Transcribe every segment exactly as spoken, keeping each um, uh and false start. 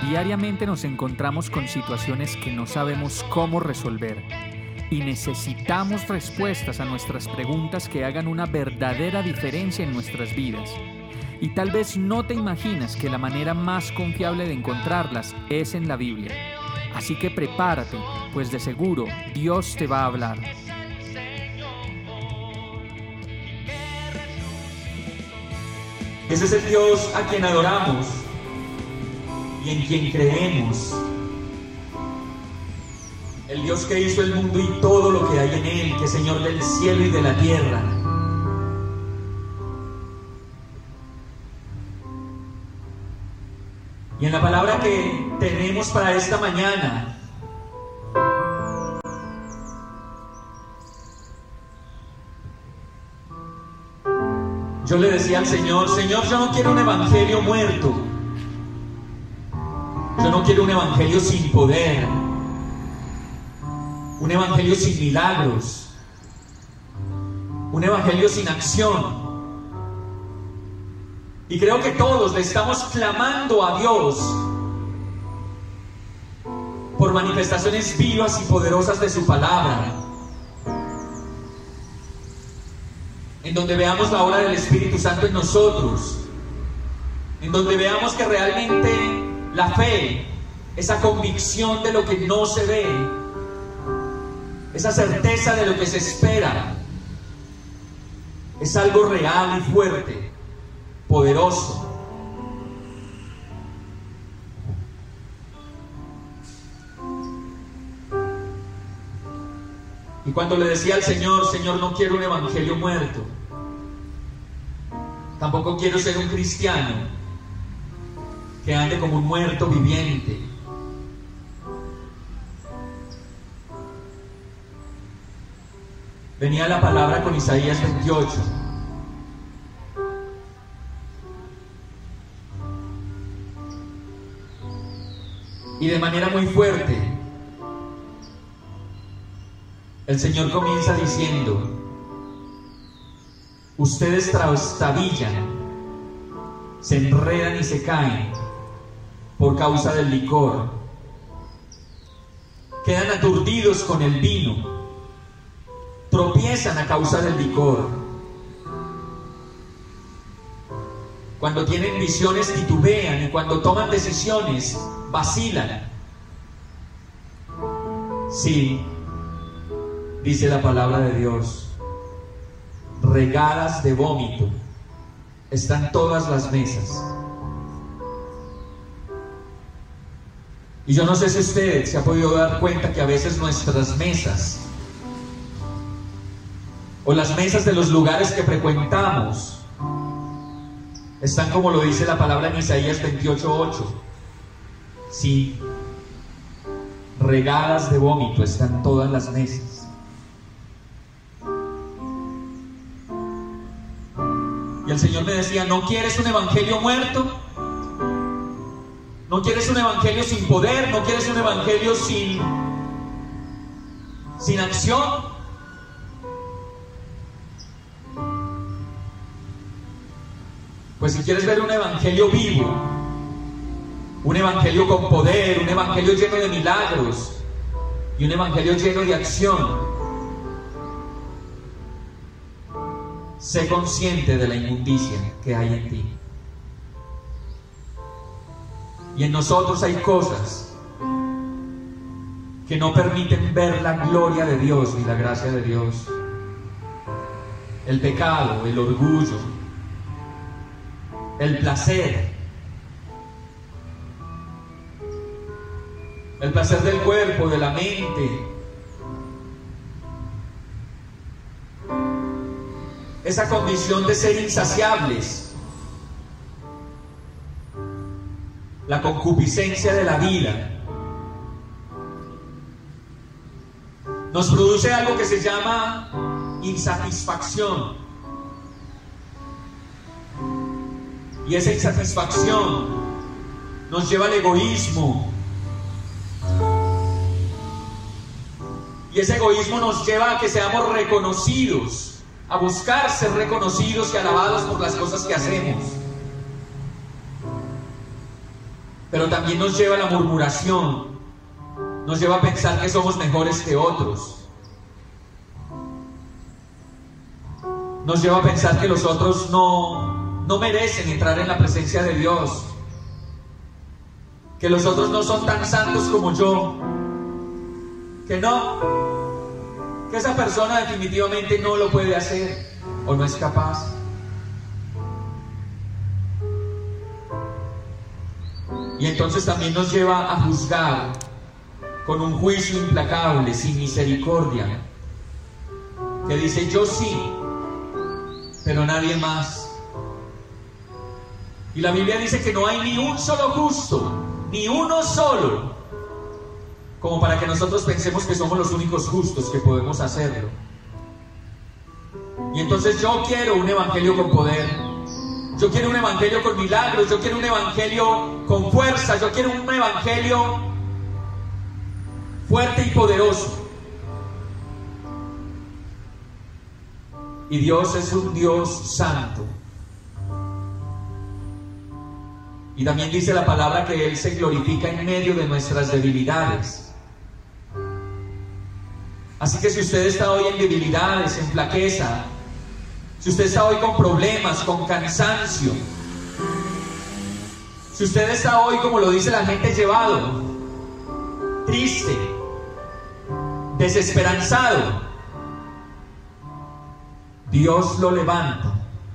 Diariamente nos encontramos con situaciones que no sabemos cómo resolver y necesitamos respuestas a nuestras preguntas que hagan una verdadera diferencia en nuestras vidas. Y tal vez no te imaginas que la manera más confiable de encontrarlas es en la Biblia. Así que prepárate, pues de seguro Dios te va a hablar. Ese es el Dios a quien adoramos y en quien creemos. El Dios que hizo el mundo y todo lo que hay en él, que es Señor del cielo y de la tierra. Y en la palabra que tenemos para esta mañana, yo le decía al Señor: Señor, yo no quiero un evangelio muerto. Yo no quiero un evangelio sin poder. Un evangelio sin milagros. Un evangelio sin acción. Y creo que todos le estamos clamando a Dios por manifestaciones vivas y poderosas de su palabra, en donde veamos la obra del Espíritu Santo en nosotros, en donde veamos que realmente la fe, esa convicción de lo que no se ve, esa certeza de lo que se espera, es algo real y fuerte, poderoso. Y cuando le decía al Señor: Señor, no quiero un evangelio muerto, tampoco quiero ser un cristiano que ande como un muerto viviente. Venía la palabra con Isaías veintiocho. Y de manera muy fuerte, el Señor comienza diciendo: ustedes trastabillan, se enredan y se caen por causa del licor, quedan aturdidos con el vino, tropiezan a causa del licor. Cuando tienen visiones titubean, y cuando toman decisiones vacilan. Sí, dice la palabra de Dios, regadas de vómito están todas las mesas. Y yo no sé si usted se ha podido dar cuenta que a veces nuestras mesas, o las mesas de los lugares que frecuentamos, están como lo dice la palabra en Isaías veintiocho ocho. Sí, regadas de vómito están todas las mesas. Y el Señor me decía: ¿no quieres un evangelio muerto? ¿No quieres un evangelio sin poder? ¿No quieres un evangelio sin, sin acción? Pues si quieres ver un evangelio vivo, un evangelio con poder, un evangelio lleno de milagros y un evangelio lleno de acción, sé consciente de la inmundicia que hay en ti. Y en nosotros hay cosas que no permiten ver la gloria de Dios ni la gracia de Dios. El pecado, el orgullo, el placer, el placer del cuerpo, de la mente, esa condición de ser insaciables, la concupiscencia de la vida, nos produce algo que se llama insatisfacción. Y esa insatisfacción nos lleva al egoísmo. Y ese egoísmo nos lleva a que seamos reconocidos, a buscar ser reconocidos y alabados por las cosas que hacemos. pero también nos lleva a la murmuración, nos lleva a pensar que somos mejores que otros, nos lleva a pensar que los otros no, no merecen entrar en la presencia de Dios, que los otros no son tan santos como yo, que no, que esa persona definitivamente no lo puede hacer o no es capaz. Y entonces también nos lleva a juzgar con un juicio implacable, sin misericordia, que dice: yo sí, pero nadie más. Y la Biblia dice que no hay ni un solo justo, ni uno solo, como para que nosotros pensemos que somos los únicos justos que podemos hacerlo. Y entonces yo quiero un evangelio con poder, yo quiero un evangelio con milagros, yo quiero un evangelio con fuerza, yo quiero un evangelio fuerte y poderoso. Y Dios es un Dios santo. Y también dice la palabra que Él se glorifica en medio de nuestras debilidades. Así que si usted está hoy en debilidades, en flaqueza, si usted está hoy con problemas, con cansancio, si usted está hoy, como lo dice la gente, llevado, triste, desesperanzado, Dios lo levanta.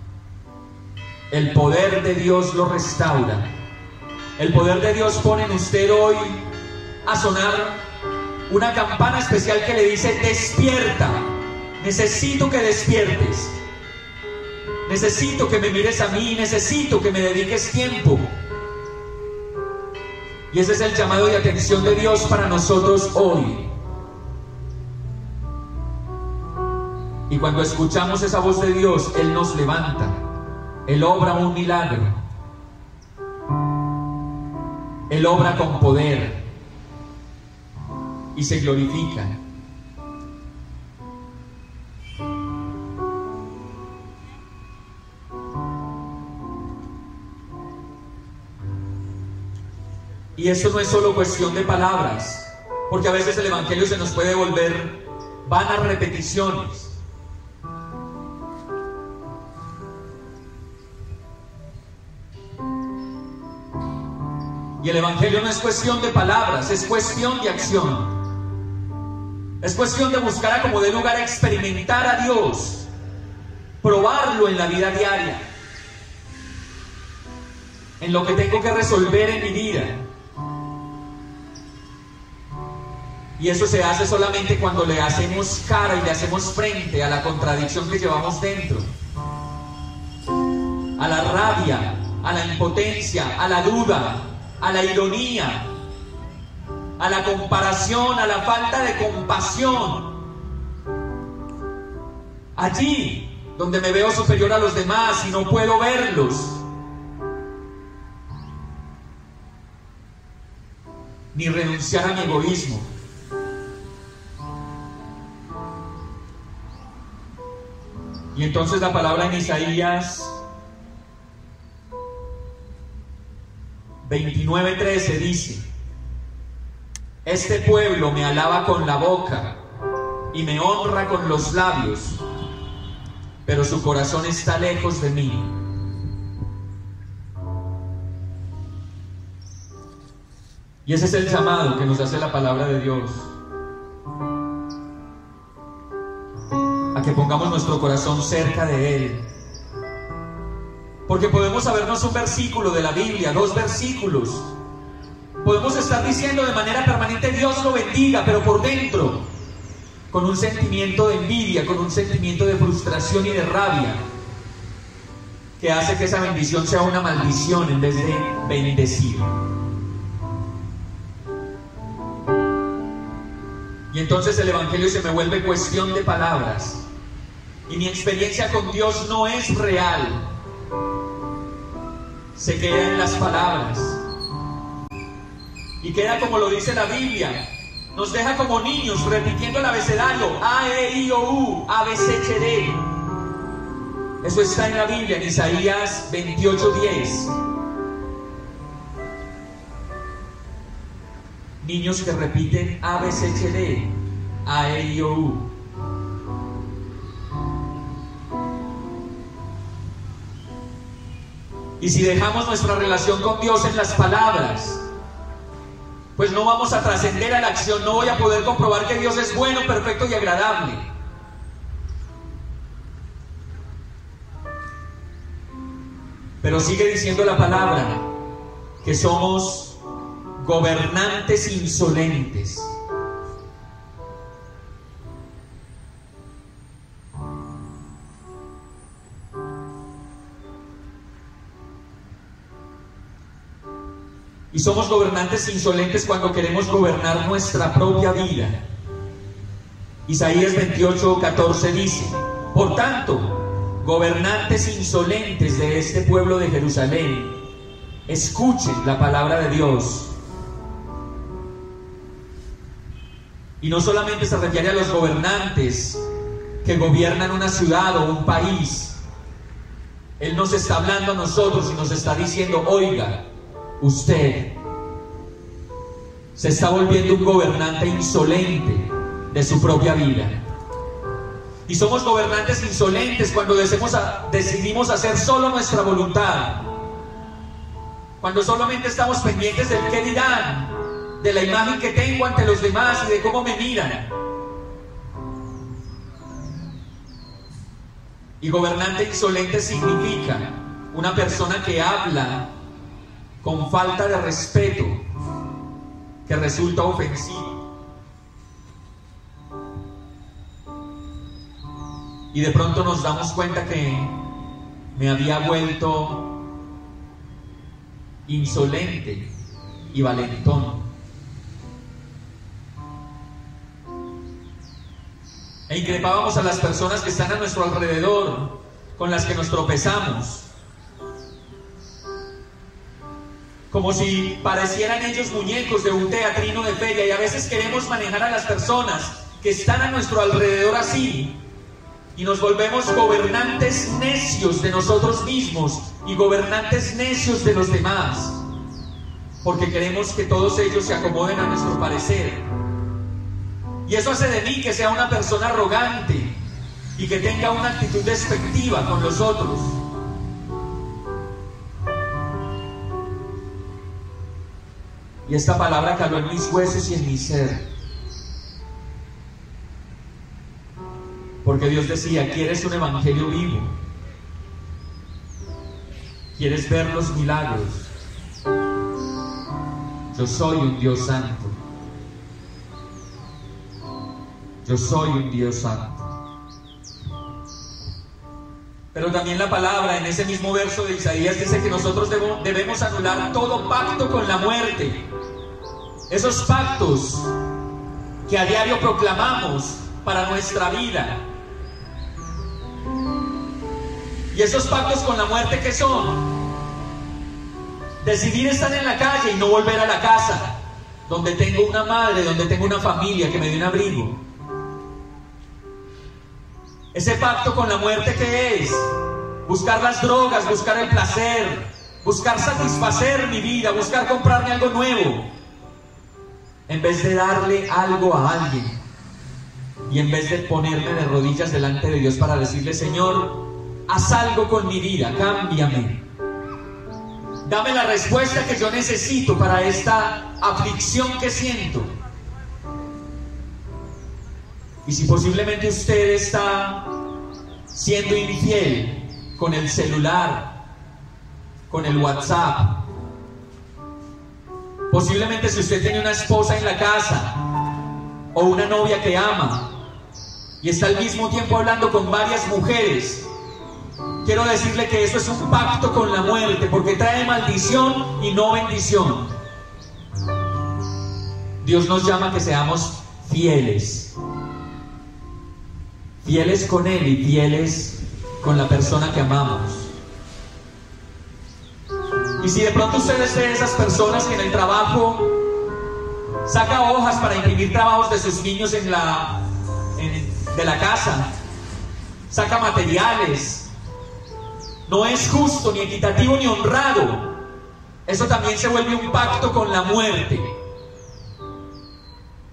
El poder de Dios lo restaura. El poder de Dios pone en usted hoy a sonar una campana especial que le dice: despierta, necesito que despiertes, necesito que me mires a mí, necesito que me dediques tiempo. Y ese es el llamado de atención de Dios para nosotros hoy. Y cuando escuchamos esa voz de Dios, Él nos levanta, Él obra un milagro, Él obra con poder y se glorifica. Y eso no es solo cuestión de palabras, porque a veces el evangelio se nos puede volver vanas repeticiones. Y el evangelio no es cuestión de palabras, es cuestión de acción. Es cuestión de buscar a como de lugar experimentar a Dios, probarlo en la vida diaria, en lo que tengo que resolver en mi vida. Y eso se hace solamente cuando le hacemos cara y le hacemos frente a la contradicción que llevamos dentro, a la rabia, a la impotencia, a la duda, a la ironía, a la comparación, a la falta de compasión. Allí donde me veo superior a los demás y no puedo verlos, ni renunciar a mi egoísmo. Y entonces la palabra en Isaías veintinueve trece dice: este pueblo me alaba con la boca y me honra con los labios, pero su corazón está lejos de mí. Y ese es el llamado que nos hace la palabra de Dios, a que pongamos nuestro corazón cerca de Él. Porque podemos sabernos un versículo de la Biblia, dos versículos, podemos estar diciendo de manera permanente: Dios lo bendiga, pero por dentro con un sentimiento de envidia, con un sentimiento de frustración y de rabia, que hace que esa bendición sea una maldición en vez de bendecir. Y entonces el evangelio se me vuelve cuestión de palabras, y mi experiencia con Dios no es real, se queda en las palabras, y queda como lo dice la Biblia, nos deja como niños repitiendo el abecedario: A, E, I, O, U, A, B, C, H, D. Eso está en la Biblia, en Isaías veintiocho diez. niños que repiten A, B, C, H, D, A, E, I, O, U. Y si dejamos nuestra relación con Dios en las palabras, pues no vamos a trascender a la acción, no voy a poder comprobar que Dios es bueno, perfecto y agradable. Pero sigue diciendo la palabra que somos gobernantes insolentes. Y somos gobernantes insolentes cuando queremos gobernar nuestra propia vida. Isaías veintiocho, catorce dice: por tanto, gobernantes insolentes de este pueblo de Jerusalén, escuchen la palabra de Dios. Y no solamente se refiere a los gobernantes que gobiernan una ciudad o un país. Él nos está hablando a nosotros y nos está diciendo: oiga, usted se está volviendo un gobernante insolente de su propia vida. Y somos gobernantes insolentes cuando decidimos, a, decidimos hacer solo nuestra voluntad, cuando solamente estamos pendientes del qué dirán, de la imagen que tengo ante los demás y de cómo me miran. Y gobernante insolente significa una persona que habla con falta de respeto, que resulta ofensivo. Y de pronto nos damos cuenta que me había vuelto insolente y valentón. E increpábamos a las personas que están a nuestro alrededor, con las que nos tropezamos, como si parecieran ellos muñecos de un teatrino de feria. Y a veces queremos manejar a las personas que están a nuestro alrededor así, y nos volvemos gobernantes necios de nosotros mismos y gobernantes necios de los demás, porque queremos que todos ellos se acomoden a nuestro parecer. Y eso hace de mí que sea una persona arrogante y que tenga una actitud despectiva con los otros. Y esta palabra caló en mis huesos y en mi ser, porque Dios decía: ¿quieres un evangelio vivo? ¿Quieres ver los milagros? Yo soy un Dios santo. Yo soy un Dios santo. Pero también la palabra en ese mismo verso de Isaías dice que nosotros debemos, debemos anular todo pacto con la muerte. Esos pactos que a diario proclamamos para nuestra vida. ¿Y esos pactos con la muerte qué son? Decidir estar en la calle y no volver a la casa, donde tengo una madre, donde tengo una familia que me dio un abrigo. Ese pacto con la muerte, ¿qué es? Buscar las drogas, buscar el placer, buscar satisfacer mi vida, buscar comprarme algo nuevo, en vez de darle algo a alguien, y en vez de ponerme de rodillas delante de Dios para decirle: Señor, haz algo con mi vida, cámbiame, dame la respuesta que yo necesito para esta aflicción que siento. Y si posiblemente usted está siendo infiel con el celular, con el WhatsApp, posiblemente si usted tiene una esposa en la casa o una novia que ama y está al mismo tiempo hablando con varias mujeres, quiero decirle que eso es un pacto con la muerte, porque trae maldición y no bendición. Dios nos llama a que seamos fieles. Fieles con Él y fieles con la persona que amamos. Y si de pronto usted es de esas personas que en el trabajo saca hojas para imprimir trabajos de sus niños en la, en, de la casa, saca materiales, no es justo, ni equitativo, ni honrado, eso también se vuelve un pacto con la muerte.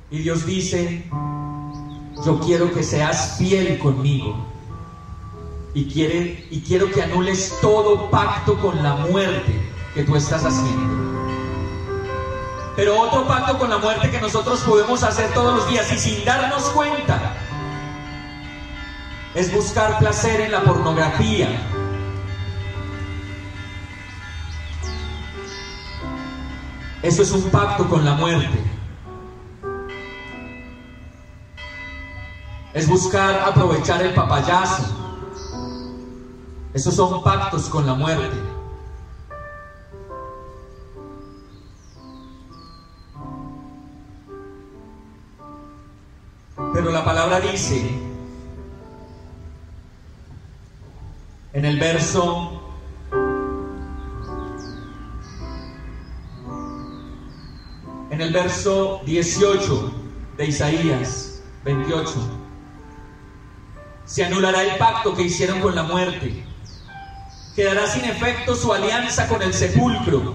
Y Dios dice: yo quiero que seas fiel conmigo. Y, quiere, y quiero que anules todo pacto con la muerte que tú estás haciendo. Pero otro pacto con la muerte que nosotros podemos hacer todos los días y sin darnos cuenta es buscar placer en la pornografía. Eso es un pacto con la muerte. Es buscar aprovechar el papayazo. Esos son pactos con la muerte. Pero la palabra dice en el verso en el verso dieciocho de Isaías veintiocho: se anulará el pacto que hicieron con la muerte, quedará sin efecto su alianza con el sepulcro.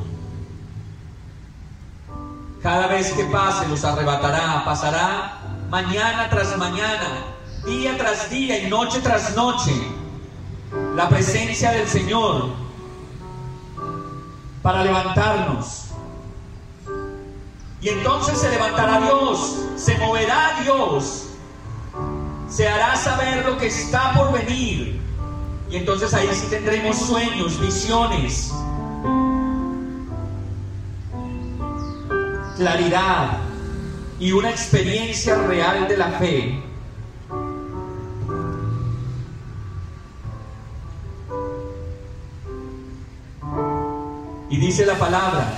Cada vez que pase los arrebatará, pasará mañana tras mañana, día tras día y noche tras noche, la presencia del Señor para levantarnos. Y entonces se levantará Dios, se moverá Dios, se hará saber lo que está por venir. Y entonces ahí sí tendremos sueños, visiones, claridad y una experiencia real de la fe. Y dice la palabra: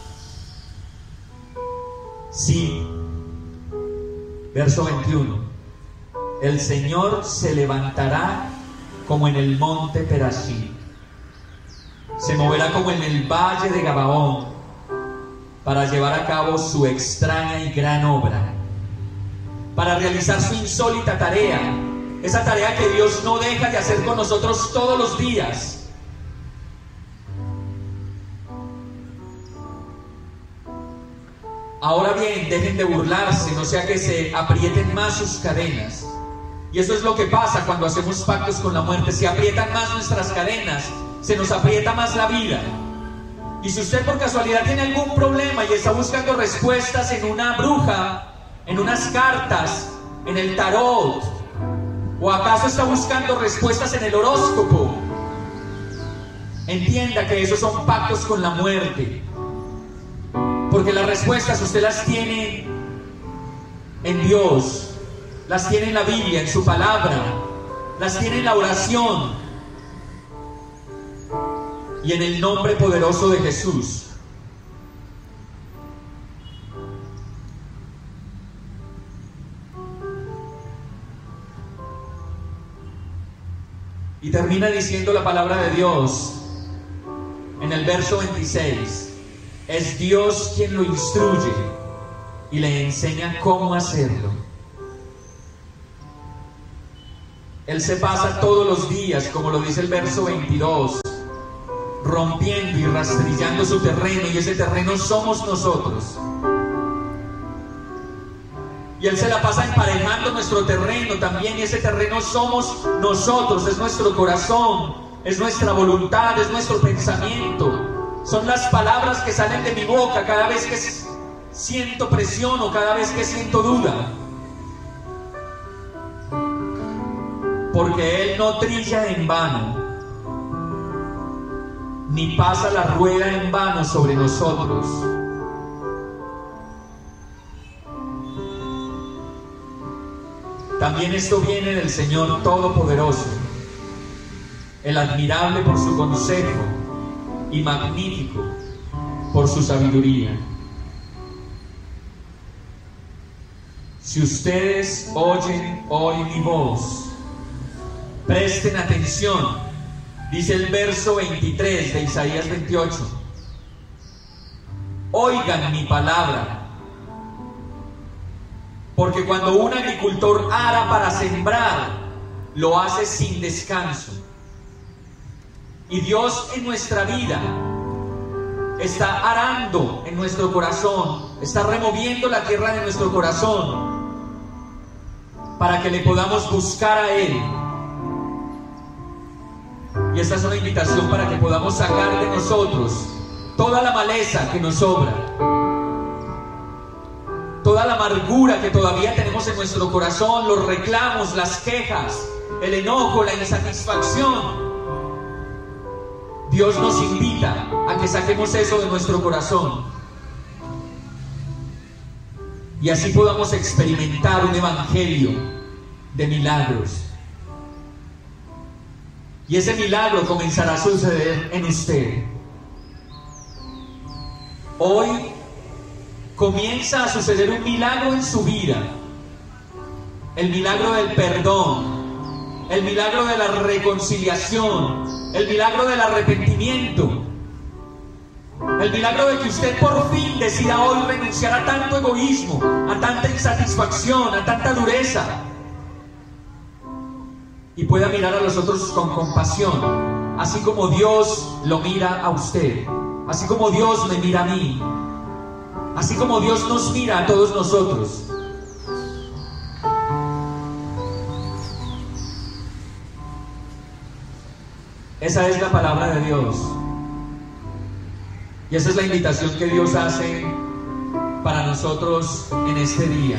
sí, verso veintiuno, el Señor se levantará como en el monte Perashí, se moverá como en el valle de Gabaón, para llevar a cabo su extraña y gran obra, para realizar su insólita tarea, esa tarea que Dios no deja de hacer con nosotros todos los días. Ahora bien, dejen de burlarse, no sea que se aprieten más sus cadenas. Y eso es lo que pasa cuando hacemos pactos con la muerte: se aprietan más nuestras cadenas, se nos aprieta más la vida. Y si usted por casualidad tiene algún problema y está buscando respuestas en una bruja, en unas cartas, en el tarot, o acaso está buscando respuestas en el horóscopo, entienda que esos son pactos con la muerte. Porque las respuestas usted las tiene en Dios, las tiene en la Biblia, en su palabra, las tiene en la oración y en el nombre poderoso de Jesús. Y termina diciendo la palabra de Dios en el verso veintiséis: es Dios quien lo instruye y le enseña cómo hacerlo. Él se pasa todos los días, como lo dice el verso veintidós, rompiendo y rastrillando su terreno, y ese terreno somos nosotros. Y Él se la pasa emparejando nuestro terreno también, y ese terreno somos nosotros, es nuestro corazón, es nuestra voluntad, es nuestro pensamiento, son las palabras que salen de mi boca cada vez que siento presión o cada vez que siento duda. Porque Él no trilla en vano, ni pasa la rueda en vano sobre nosotros. También esto viene del Señor Todopoderoso, el admirable por su consejo y magnífico por su sabiduría. Si ustedes oyen hoy mi voz, presten atención, dice el verso veintitrés de Isaías veintiocho. Oigan mi palabra. Porque cuando un agricultor ara para sembrar, lo hace sin descanso. Y Dios en nuestra vida está arando en nuestro corazón, está removiendo la tierra de nuestro corazón para que le podamos buscar a Él. Y esta es una invitación para que podamos sacar de nosotros toda la maleza que nos sobra, toda la amargura que todavía tenemos en nuestro corazón, los reclamos, las quejas, el enojo, la insatisfacción. Dios nos invita a que saquemos eso de nuestro corazón y así podamos experimentar un evangelio de milagros. Y ese milagro comenzará a suceder en usted. Hoy comienza a suceder un milagro en su vida. El milagro del perdón, el milagro de la reconciliación, el milagro del arrepentimiento, el milagro de que usted por fin decida hoy renunciar a tanto egoísmo, a tanta insatisfacción, a tanta dureza, y pueda mirar a los otros con compasión, así como Dios lo mira a usted, así como Dios me mira a mí, así como Dios nos mira a todos nosotros. Esa es la palabra de Dios. Y esa es la invitación que Dios hace para nosotros en este día.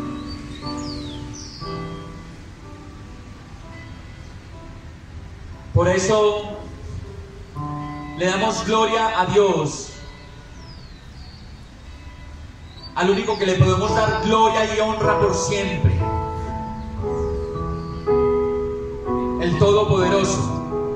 Por eso le damos gloria a Dios, al único que le podemos dar gloria y honra por siempre, el Todopoderoso.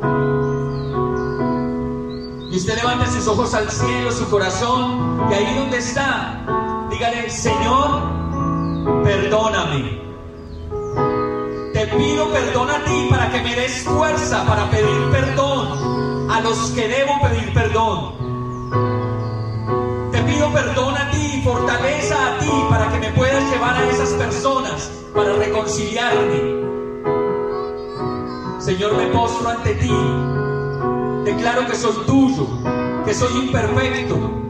Y usted levante sus ojos al cielo, su corazón, y ahí donde está, dígale: Señor, perdóname. Te pido perdón a ti para que me des fuerza para pedir perdón a los que debo pedir perdón. Te pido perdón a ti y fortaleza a ti para que me puedas llevar a esas personas para reconciliarme. Señor, me postro ante ti. Declaro que soy tuyo, que soy imperfecto,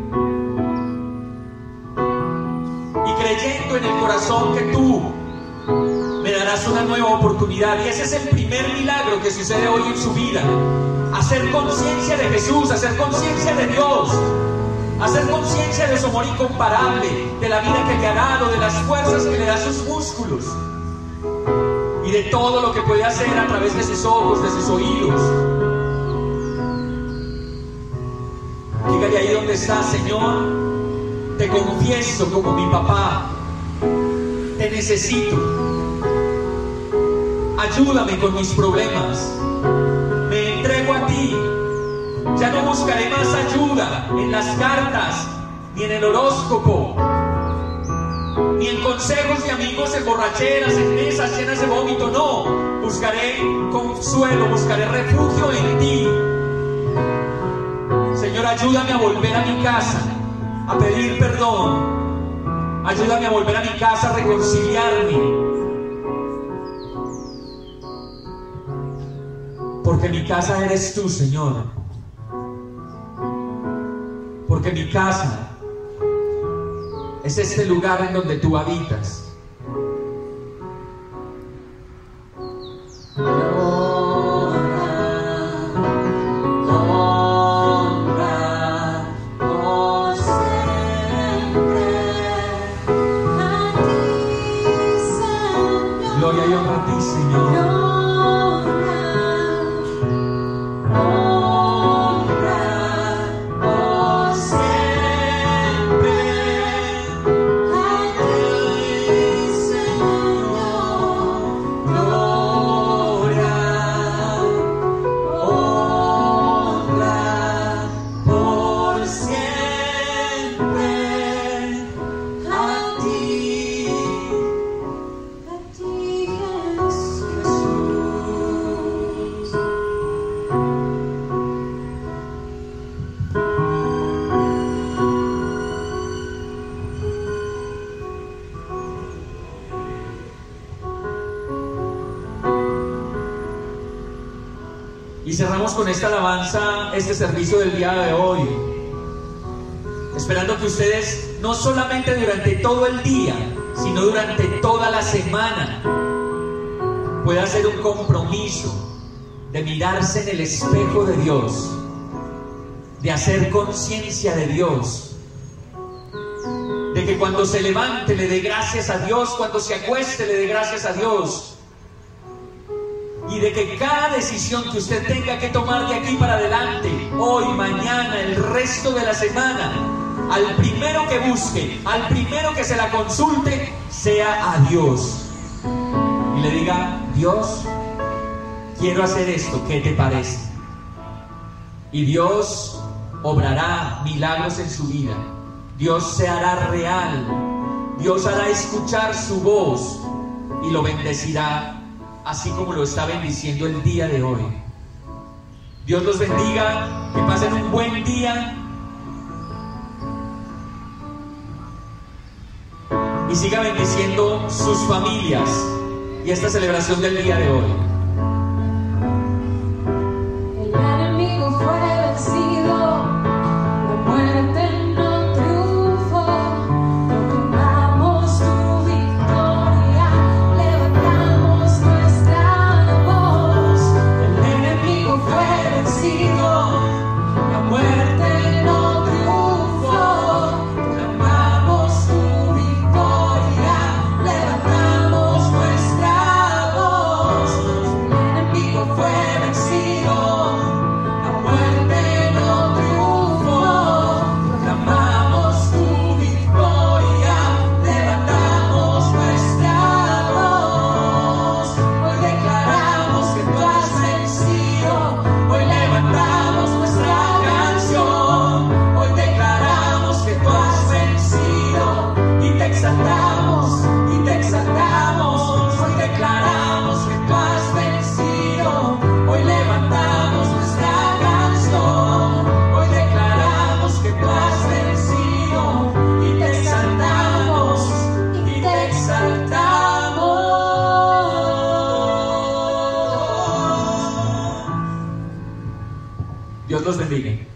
y creyendo en el corazón que tú me darás una nueva oportunidad. Y ese es el primer milagro que sucede hoy en su vida: hacer conciencia de Jesús, hacer conciencia de Dios, hacer conciencia de su amor incomparable, de la vida que le ha dado, de las fuerzas que le da a sus músculos y de todo lo que puede hacer a través de sus ojos, de sus oídos. Dígale ahí donde está: Señor, te confieso como mi papá, te necesito, ayúdame con mis problemas, me entrego a ti, ya no buscaré más ayuda en las cartas, ni en el horóscopo, ni en consejos de amigos en borracheras, en mesas llenas de vómito. No, buscaré consuelo, buscaré refugio en ti. Señor, ayúdame a volver a mi casa a pedir perdón. Ayúdame a volver a mi casa a reconciliarme. Porque mi casa eres tú, Señor. Porque mi casa es este lugar en donde tú habitas. Y cerramos con esta alabanza, este servicio del día de hoy, esperando que ustedes no solamente durante todo el día, sino durante toda la semana pueda hacer un compromiso de mirarse en el espejo de Dios, de hacer conciencia de Dios, de que cuando se levante le dé gracias a Dios, cuando se acueste le dé gracias a Dios, y de que cada decisión que usted tenga que tomar de aquí para adelante, hoy, mañana, el resto de la semana, al primero que busque, al primero que se la consulte, sea a Dios y le diga: Dios, quiero hacer esto, ¿qué te parece? Y Dios obrará milagros en su vida. Dios se hará real. Dios hará escuchar su voz y lo bendecirá, así como lo está bendiciendo el día de hoy. Dios los bendiga, que pasen un buen día y siga bendiciendo sus familias y esta celebración del día de hoy. El enemigo fue vencido, la muerte no triunfó, proclamamos tu victoria, levantamos nuestra voz. El enemigo fue vencido, la muerte no triunfó, proclamamos tu victoria, levantamos nuestra voz. El enemigo fue vencido, la muerte no triunfó, proclamamos tu victoria, levantamos nuestra voz. Hoy declaramos que tú has vencido, hoy levantamos nuestra canción, hoy declaramos que tú has vencido y te exaltamos, y te exaltamos, hoy declaramos que tú has vencido, hoy levantamos nuestra canción, hoy declaramos que tú has vencido y te exaltamos, y te exaltamos. Dios los bendiga.